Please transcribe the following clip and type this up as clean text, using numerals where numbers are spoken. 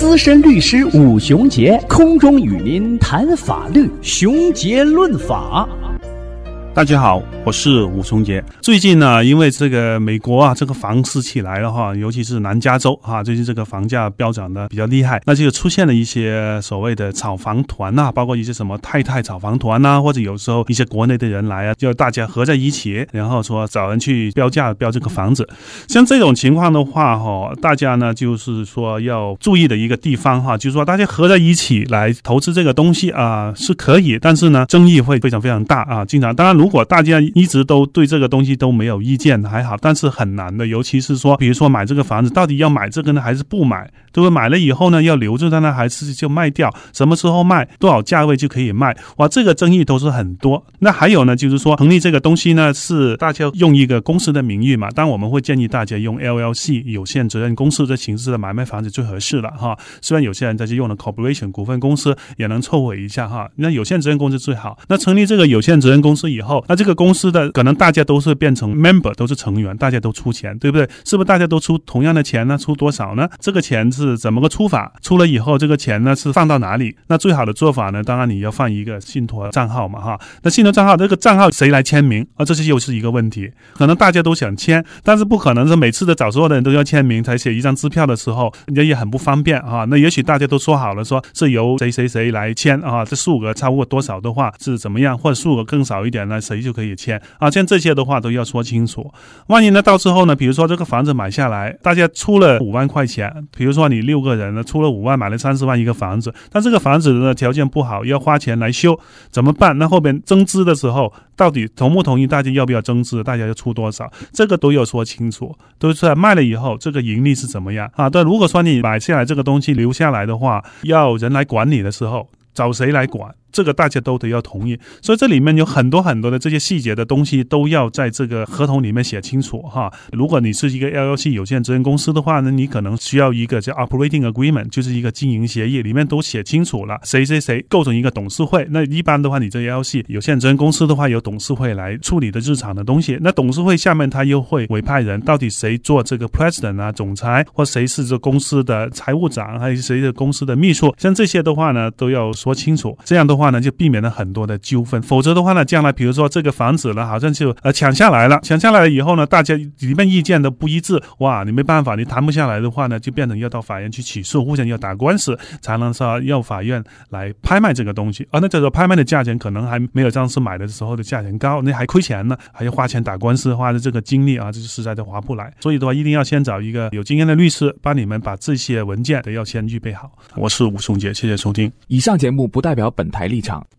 资深律师武雄杰空中与您谈法律，雄杰论法。 大家好，我是武雄杰。最近呢，因为这个美国啊，这个房市起来了哈，尤其是南加州啊，最近这个房价飙涨的比较厉害，那就出现了一些所谓的炒房团啊，包括一些什么太太炒房团啊，或者有时候一些国内的人来啊，就大家合在一起，然后说找人去标价标这个房子。像这种情况的话哈，大家呢就是说要注意的一个地方哈，就是说大家合在一起来投资这个东西啊是可以，但是呢争议会非常非常大啊，经常当然如果大家一直都对这个东西都没有意见还好，但是很难的，尤其是说比如说买这个房子到底要买这个呢还是不买，对不对？买了以后呢要留着它呢还是就卖掉，什么时候卖，多少价位就可以卖，哇，这个争议都是很多。那还有呢就是说成立这个东西呢是大家用一个公司的名义嘛，当然我们会建议大家用 LLC 有限责任公司的形式的买卖房子最合适了哈。虽然有些人在这用了 corporation 股份公司也能凑合一下哈，那有限责任公司最好。那成立这个有限责任公司以后，那这个公司的可能大家都是变成 member 都是成员，大家都出钱，对不对？是不是大家都出同样的钱呢？出多少呢？这个钱是怎么个出法？出了以后这个钱呢是放到哪里？那最好的做法呢当然你要放一个信托账号嘛哈。那信托账号这个账号谁来签名啊？这又是一个问题。可能大家都想签，但是不可能是每次的找所有的人都要签名才写一张支票的时候也很不方便啊。那也许大家都说好了说是由谁谁谁来签啊，这数额超过多少的话是怎么样，或者数额更少一点呢谁就可以签啊，像这些的话都要说清楚。万一呢到之后呢，比如说这个房子买下来大家出了5万块钱，比如说你6个人呢出了5万买了30万一个房子，但这个房子的条件不好要花钱来修怎么办？那后边增资的时候到底同不同意，大家要不要增资，大家要出多少，这个都要说清楚，都是卖了以后这个盈利是怎么样啊？但如果说你买下来这个东西留下来的话，要人来管理的时候找谁来管，这个大家都得要同意。所以这里面有很多很多的这些细节的东西都要在这个合同里面写清楚哈。如果你是一个 LLC 有限责任公司的话呢，你可能需要一个叫 Operating Agreement， 就是一个经营协议，里面都写清楚了谁谁谁构成一个董事会。那一般的话你这 LLC 有限责任公司的话有董事会来处理的日常的东西，那董事会下面他又会委派人，到底谁做这个 President 啊总裁，或谁是这公司的财务长，还是谁的公司的秘书，像这些的话呢都要说清楚，这样的话呢就避免了很多的纠纷。否则的话呢将来比如说这个房子呢好像就抢下来了以后呢大家里面意见都不一致，哇，你没办法，你谈不下来的话呢就变成要到法院去起诉，互相要打官司才能说要法院来拍卖这个东西。那这个拍卖的价钱可能还没有上次买的时候的价钱高，那还亏钱呢，还要花钱打官司，花的这个精力啊这就实在的划不来。所以的话一定要先找一个有经验的律师帮你们把这些文件都要先预备好。我是吴松杰，谢谢收听。 以上节目不代表本台立场，